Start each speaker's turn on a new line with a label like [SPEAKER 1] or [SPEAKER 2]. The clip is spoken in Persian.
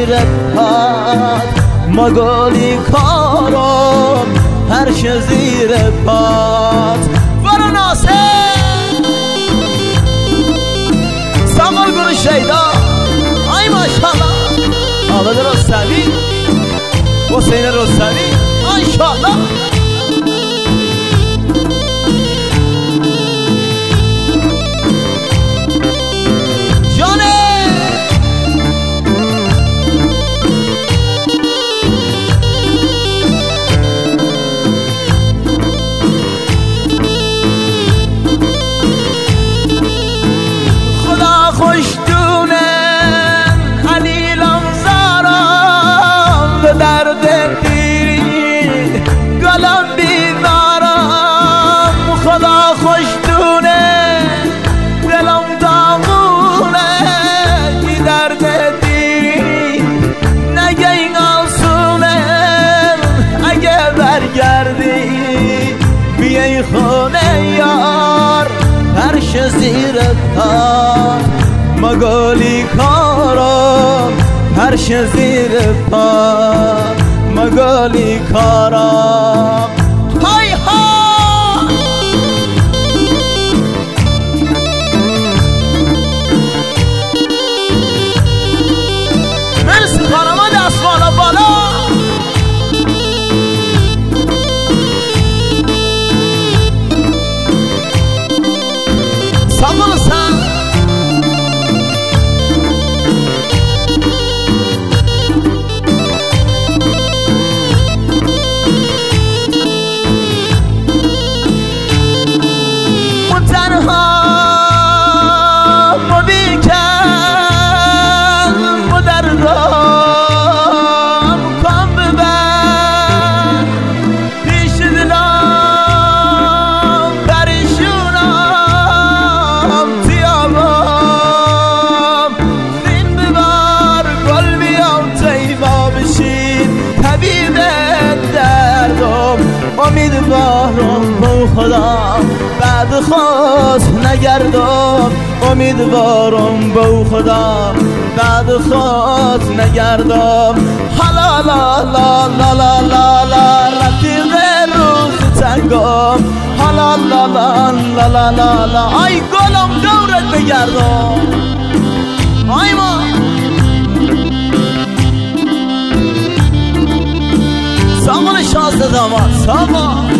[SPEAKER 1] زیر پات مگالی کارم هرش زیر پات برو ناصر سامال گل شیدا آی ماشاءالله آباد رستمی حسین رستمی ماشاءالله بیای خونه یار هرش زیر پات مگالی کارم هرش زیر پات مگالی کارم های ها مرسی خانمان دست بالا بالا امیدوارم با خدا بعد خواست نگردم امیدوارم با خدا بعد خواست نگردم حالا لا لا لا لا لا لا رفیق روز تنگم حالا لا لا لا لا لا لا ای گلم دورت بگردم ای ما سامان شازده داماد سامان